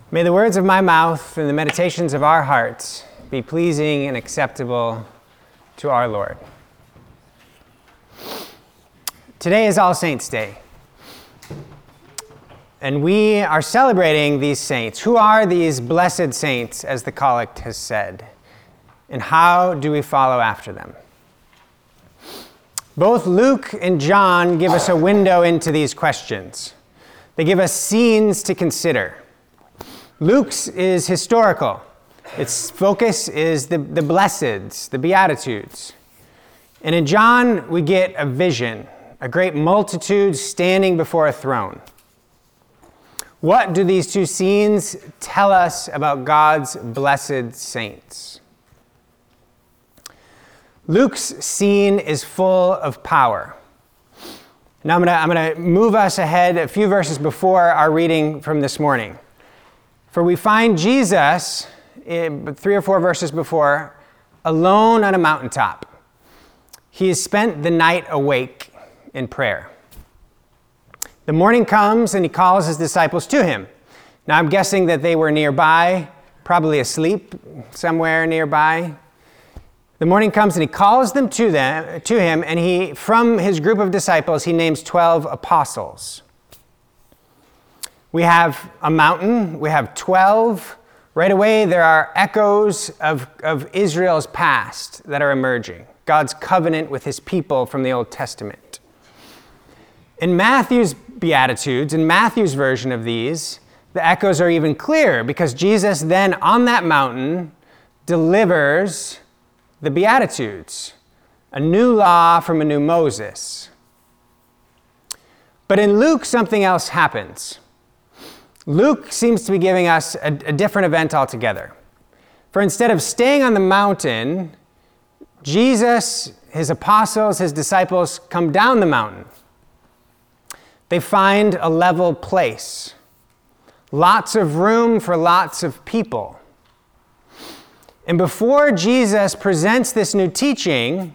May the words of my mouth and the meditations of our hearts be pleasing and acceptable to our Lord. Today is All Saints' Day, and we are celebrating these saints. Who are these blessed saints, as the collect has said, and how do we follow after them? Both Luke and John give us a window into these questions. They give us scenes to consider. Luke's is historical. Its focus is the blesseds, the Beatitudes. And in John, we get a vision, a great multitude standing before a throne. What do these two scenes tell us about God's blessed saints? Luke's scene is full of power. Now I'm going to move us ahead a few verses before our reading from this morning. For we find Jesus, 3 or 4 verses before, alone on a mountaintop. He has spent the night awake in prayer. The morning comes and he calls his disciples to him. Now I'm guessing that they were nearby, probably asleep somewhere nearby. The morning comes and he calls them to him, and he, from his group of disciples, he names 12 apostles. We have a mountain, we have 12. Right away, there are echoes of Israel's past that are emerging. God's covenant with his people from the Old Testament. In Matthew's Beatitudes, in Matthew's version of these, the echoes are even clearer because Jesus then on that mountain delivers the Beatitudes, a new law from a new Moses. But in Luke, something else happens. Luke seems to be giving us a different event altogether. For instead of staying on the mountain, Jesus, his apostles, his disciples come down the mountain. They find a level place, lots of room for lots of people. And before Jesus presents this new teaching,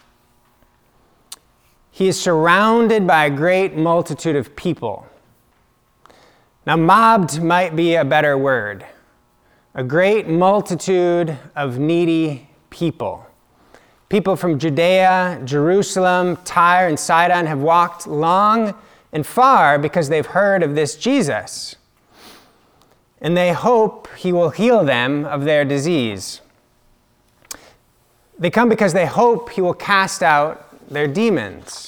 he is surrounded by a great multitude of people. Now, mobbed might be a better word. A great multitude of needy people. People from Judea, Jerusalem, Tyre, and Sidon have walked long and far because they've heard of this Jesus. And they hope he will heal them of their disease. They come because they hope he will cast out their demons.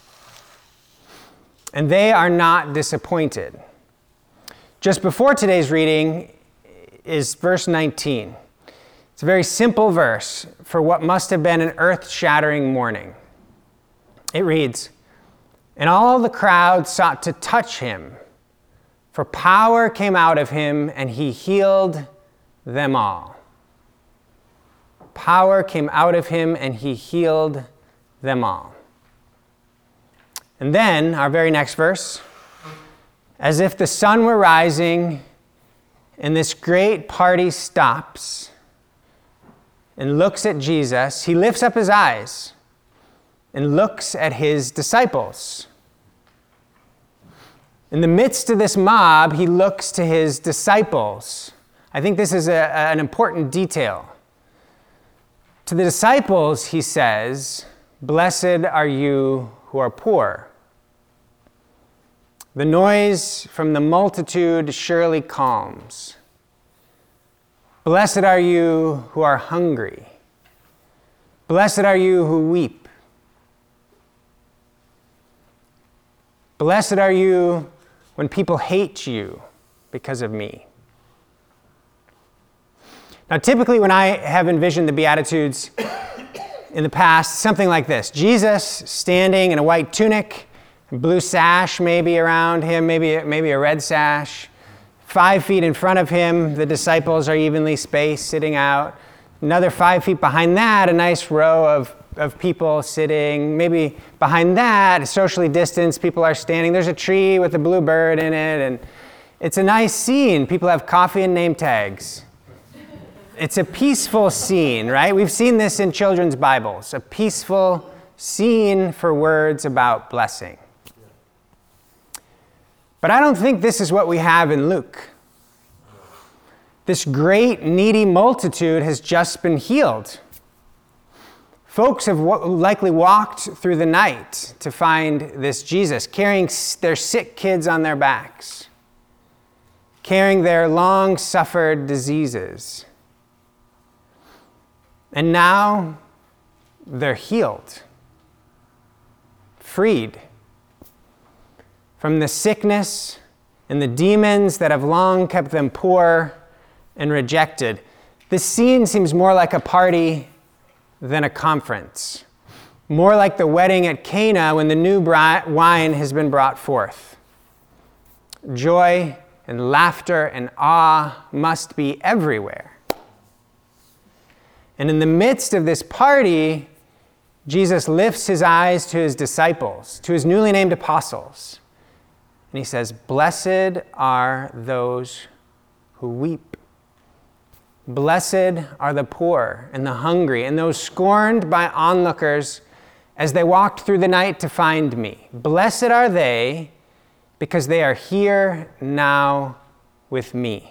And they are not disappointed. Just before today's reading is verse 19. It's a very simple verse for what must have been an earth-shattering morning. It reads, "And all the crowd sought to touch him, for power came out of him, and he healed them all." Power came out of him, and he healed them all. And then, our very next verse, as if the sun were rising, and this great party stops and looks at Jesus, he lifts up his eyes and looks at his disciples. In the midst of this mob, he looks to his disciples. I think this is an important detail. To the disciples, he says, "Blessed are you who are poor. The noise from the multitude surely calms. Blessed are you who are hungry. Blessed are you who weep. Blessed are you when people hate you because of me." Now, typically when I have envisioned the Beatitudes in the past, something like this. Jesus standing in a white tunic, a blue sash maybe around him, maybe a red sash. 5 feet in front of him, the disciples are evenly spaced, sitting out. Another 5 feet behind that, a nice row of people sitting. Maybe behind that, socially distanced, people are standing. There's a tree with a blue bird in it, and it's a nice scene. People have coffee and name tags. It's a peaceful scene, right? We've seen this in children's Bibles, a peaceful scene for words about blessing. But I don't think this is what we have in Luke. This great needy multitude has just been healed. Folks have likely walked through the night to find this Jesus, carrying their sick kids on their backs, carrying their long-suffered diseases. And now they're healed, freed from the sickness and the demons that have long kept them poor and rejected. This scene seems more like a party than a conference, more like the wedding at Cana when the new wine has been brought forth. Joy and laughter and awe must be everywhere. And in the midst of this party, Jesus lifts his eyes to his disciples, to his newly named apostles, and he says, "Blessed are those who weep. Blessed are the poor and the hungry and those scorned by onlookers as they walked through the night to find me. Blessed are they because they are here now with me."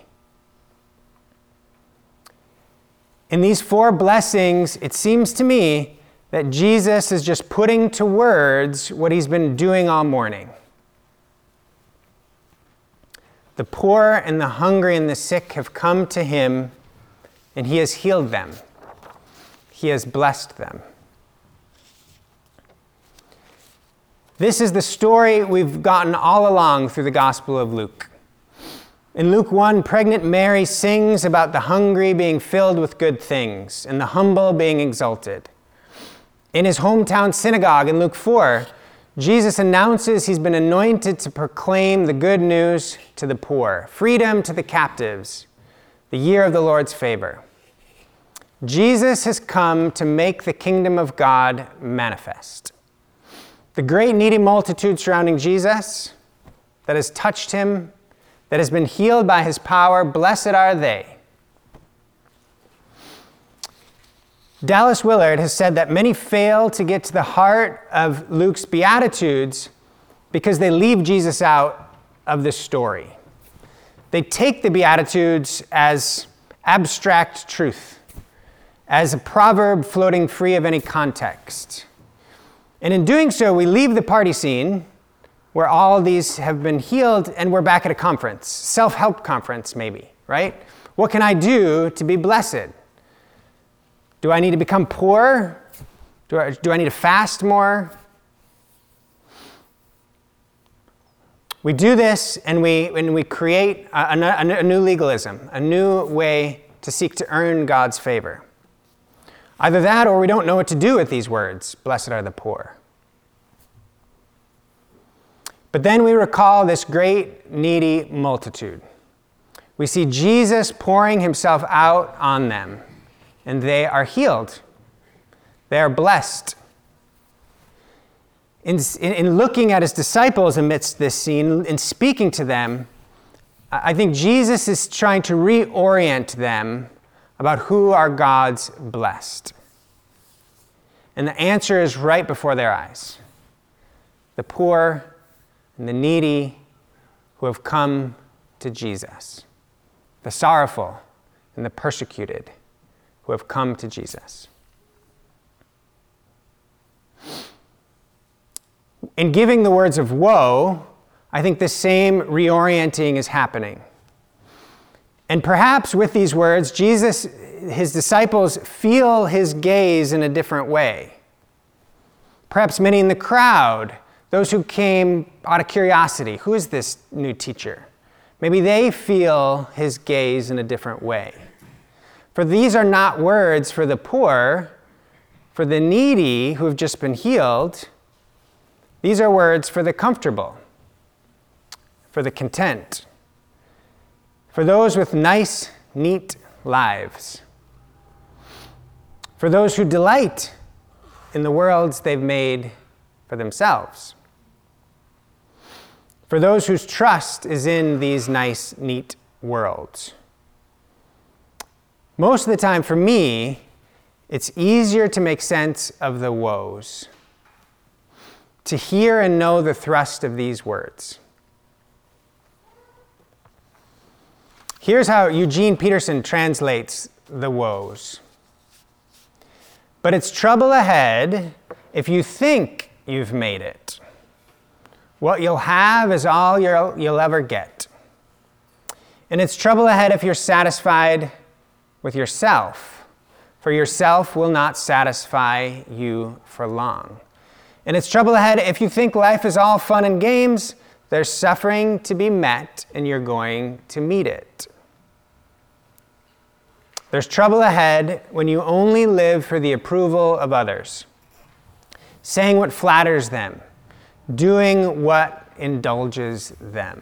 In these four blessings, it seems to me that Jesus is just putting to words what he's been doing all morning. The poor and the hungry and the sick have come to him, and he has healed them. He has blessed them. This is the story we've gotten all along through the Gospel of Luke. In Luke 1, pregnant Mary sings about the hungry being filled with good things and the humble being exalted. In his hometown synagogue in Luke 4, Jesus announces he's been anointed to proclaim the good news to the poor, freedom to the captives, the year of the Lord's favor. Jesus has come to make the kingdom of God manifest. The great needy multitude surrounding Jesus that has touched him, that has been healed by his power, blessed are they. Dallas Willard has said that many fail to get to the heart of Luke's Beatitudes because they leave Jesus out of the story. They take the Beatitudes as abstract truth, as a proverb floating free of any context. And in doing so, we leave the party scene where all these have been healed and we're back at a conference, self-help conference maybe, right? What can I do to be blessed? Do I need to become poor? Do I need to fast more? We do this and we create a new legalism, a new way to seek to earn God's favor. Either that or we don't know what to do with these words, blessed are the poor. But then we recall this great needy multitude. We see Jesus pouring himself out on them, and they are healed. They are blessed. In looking at his disciples amidst this scene, in speaking to them, I think Jesus is trying to reorient them about who are God's blessed. And the answer is right before their eyes. The poor and the needy who have come to Jesus. The sorrowful and the persecuted who have come to Jesus. In giving the words of woe, I think the same reorienting is happening. And perhaps with these words, Jesus, his disciples feel his gaze in a different way. Perhaps many in the crowd, those who came out of curiosity, who is this new teacher? Maybe they feel his gaze in a different way. For these are not words for the poor, for the needy who have just been healed. These are words for the comfortable, for the content, for those with nice, neat lives, for those who delight in the worlds they've made for themselves, for those whose trust is in these nice, neat worlds. Most of the time, for me, it's easier to make sense of the woes, to hear and know the thrust of these words. Here's how Eugene Peterson translates the woes. But it's trouble ahead if you think you've made it. What you'll have is all you'll ever get. And it's trouble ahead if you're satisfied with yourself, for yourself will not satisfy you for long. And it's trouble ahead if you think life is all fun and games. There's suffering to be met, and you're going to meet it. There's trouble ahead when you only live for the approval of others, saying what flatters them, doing what indulges them.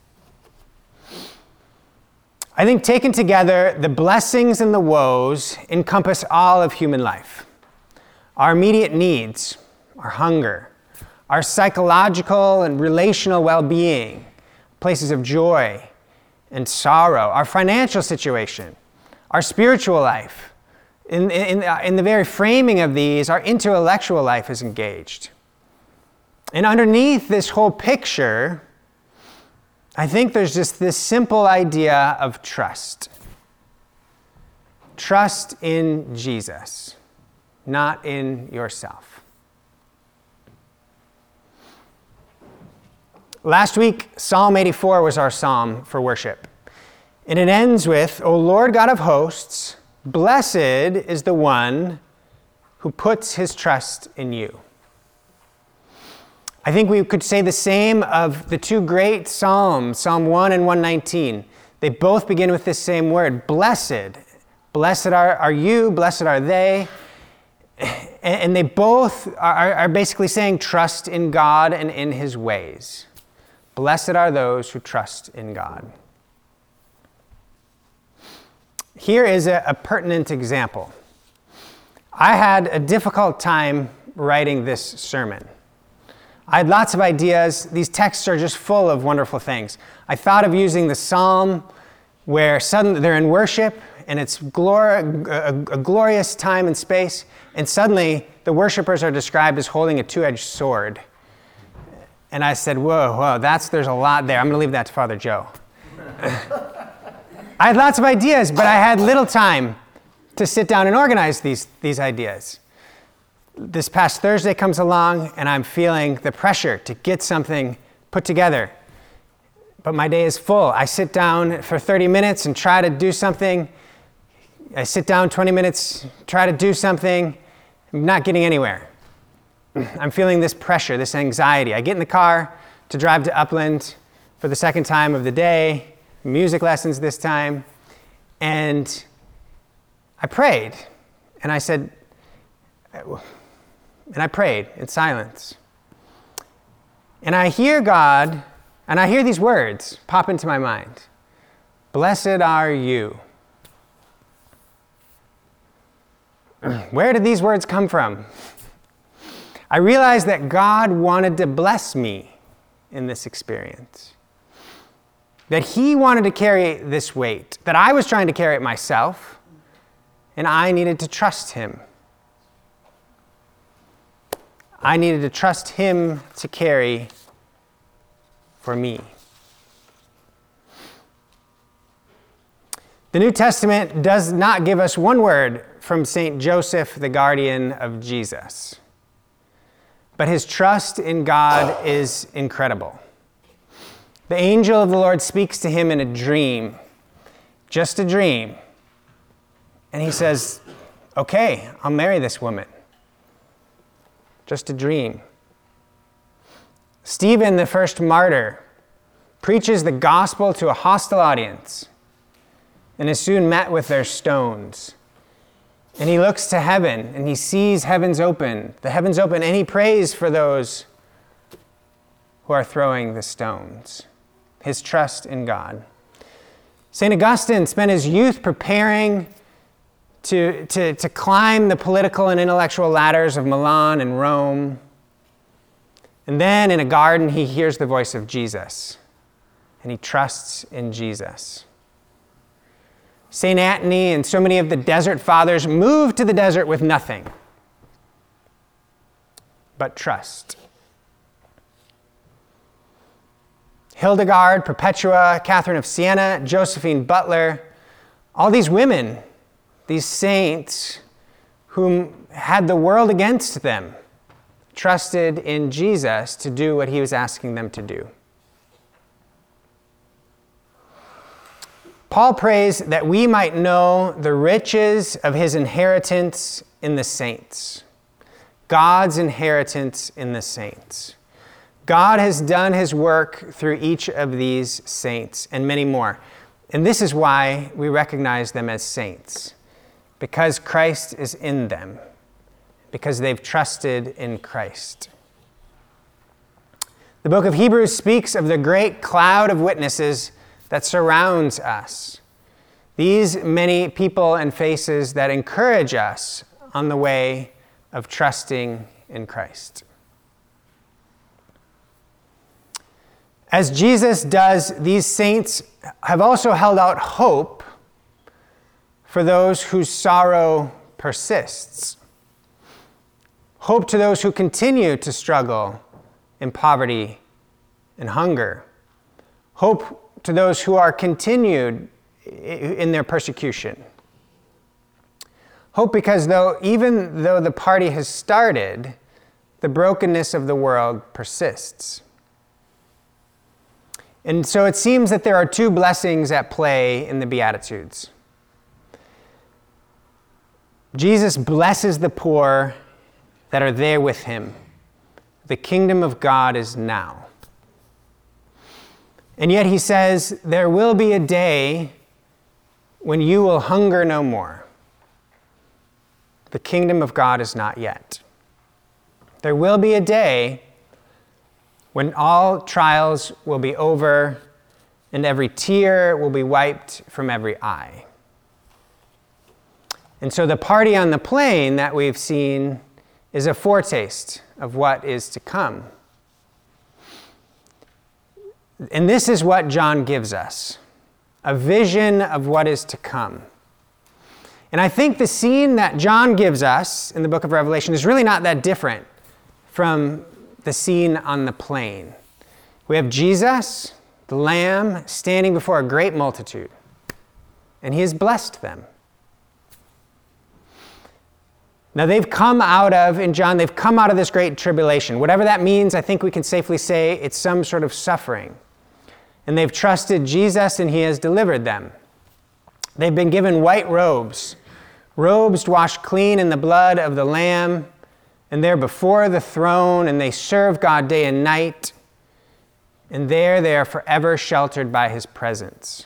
I think taken together, the blessings and the woes encompass all of human life. Our immediate needs, our hunger, our psychological and relational well-being, places of joy and sorrow, our financial situation, our spiritual life. In the very framing of these, our intellectual life is engaged. And underneath this whole picture, I think there's just this simple idea of trust. Trust in Jesus, not in yourself. Last week, Psalm 84 was our psalm for worship. And it ends with, O Lord God of hosts, blessed is the one who puts his trust in you. I think we could say the same of the two great Psalms, Psalm 1 and 119. They both begin with this same word, blessed. Blessed are you, blessed are they. And they both are basically saying trust in God and in his ways. Blessed are those who trust in God. Here is a pertinent example. I had a difficult time writing this sermon. I had lots of ideas. These texts are just full of wonderful things. I thought of using the psalm where suddenly they're in worship and it's a glorious time and space, and suddenly the worshipers are described as holding a two-edged sword. And I said, whoa, there's a lot there. I'm going to leave that to Father Joe. I had lots of ideas, but I had little time to sit down and organize these ideas. This past Thursday comes along, and I'm feeling the pressure to get something put together. But my day is full. I sit down for 30 minutes and try to do something. I sit down 20 minutes, try to do something. I'm not getting anywhere. I'm feeling this pressure, this anxiety. I get in the car to drive to Upland for the second time of the day, music lessons this time, and I prayed, and I said, and I prayed in silence. And I hear God, and I hear these words pop into my mind. Blessed are you. Where did these words come from? I realized that God wanted to bless me in this experience. That he wanted to carry this weight, that I was trying to carry it myself, and I needed to trust him. I needed to trust him to carry for me. The New Testament does not give us one word from St. Joseph, the guardian of Jesus. But his trust in God is incredible. The angel of the Lord speaks to him in a dream, just a dream. And he says, okay, I'll marry this woman. Just a dream. Stephen, the first martyr, preaches the gospel to a hostile audience and is soon met with their stones. And he looks to heaven and he sees the heavens open, and he prays for those who are throwing the stones. His trust in God. St. Augustine spent his youth preparing to climb the political and intellectual ladders of Milan and Rome. And then in a garden, he hears the voice of Jesus, and he trusts in Jesus. St. Antony and so many of the desert fathers moved to the desert with nothing but trust. Hildegard, Perpetua, Catherine of Siena, Josephine Butler, all these women, these saints whom had the world against them, trusted in Jesus to do what he was asking them to do. Paul prays that we might know the riches of his inheritance in the saints. God's inheritance in the saints. God has done his work through each of these saints and many more. And this is why we recognize them as saints, because Christ is in them, because they've trusted in Christ. The book of Hebrews speaks of the great cloud of witnesses that surrounds us. These many people and faces that encourage us on the way of trusting in Christ. As Jesus does, these saints have also held out hope for those whose sorrow persists. Hope to those who continue to struggle in poverty and hunger. Hope to those who are continued in their persecution. Hope because even though the party has started, the brokenness of the world persists. And so it seems that there are two blessings at play in the Beatitudes. Jesus blesses the poor that are there with him. The kingdom of God is now. And yet he says, there will be a day when you will hunger no more. The kingdom of God is not yet. There will be a day when all trials will be over and every tear will be wiped from every eye. And so the party on the plain that we've seen is a foretaste of what is to come. And this is what John gives us, a vision of what is to come. And I think the scene that John gives us in the book of Revelation is really not that different from the scene on the plain. We have Jesus, the Lamb, standing before a great multitude, and he has blessed them. Now they've come out of this great tribulation. Whatever that means, I think we can safely say it's some sort of suffering. And they've trusted Jesus and he has delivered them. They've been given white robes, robes washed clean in the blood of the Lamb, and they're before the throne and they serve God day and night. And there they are forever sheltered by his presence.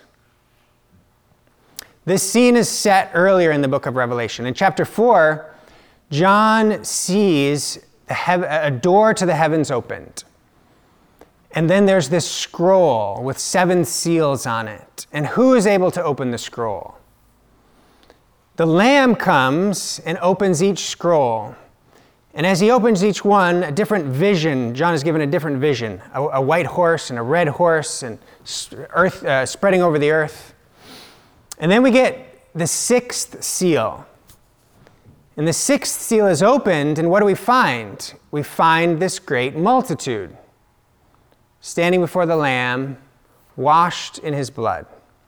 This scene is set earlier in the book of Revelation. In chapter 4, John sees a door to the heavens opened. And then there's this scroll with 7 seals on it. And who is able to open the scroll? The Lamb comes and opens each scroll. And as he opens each one, a different vision, John is given a different vision. A white horse and a red horse and earth spreading over the earth. And then we get the 6th seal. And the 6th seal is opened, and what do we find? We find this great multitude standing before the Lamb, washed in his blood.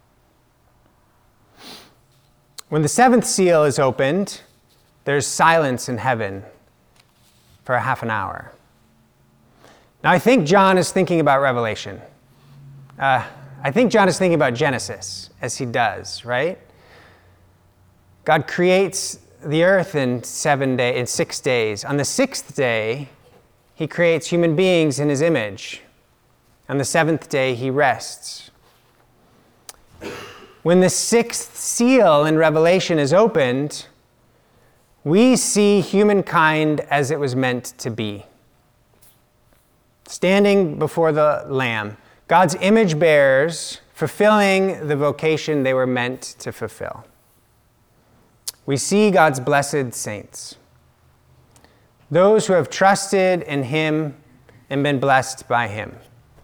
When the 7th seal is opened, there's silence in heaven for a half an hour. Now, I think John is thinking about Revelation. I think John is thinking about Genesis, as he does, right? God creates the earth in 6 days. On the 6th day, he creates human beings in his image. On the 7th day, he rests. When the 6th seal in Revelation is opened, we see humankind as it was meant to be. Standing before the Lamb, God's image bearers fulfilling the vocation they were meant to fulfill. We see God's blessed saints, those who have trusted in him and been blessed by him.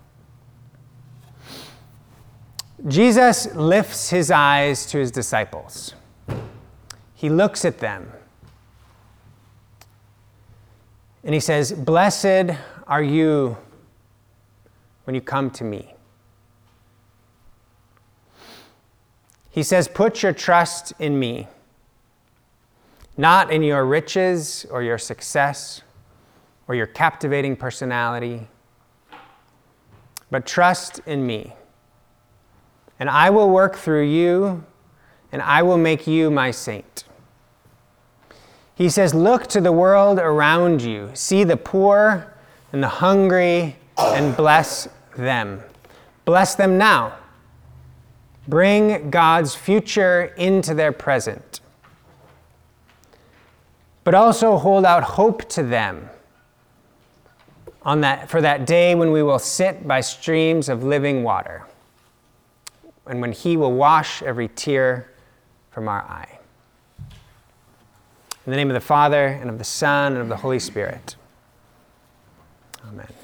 Jesus lifts his eyes to his disciples. He looks at them and he says, "Blessed are you when you come to me." He says, put your trust in me, not in your riches or your success or your captivating personality, but trust in me. And I will work through you, and I will make you my saint. He says, look to the world around you, see the poor and the hungry, and bless them. Bless them now. Bring God's future into their present. But also hold out hope to them for that day when we will sit by streams of living water, and when he will wash every tear from our eye. In the name of the Father, and of the Son, and of the Holy Spirit. Amen.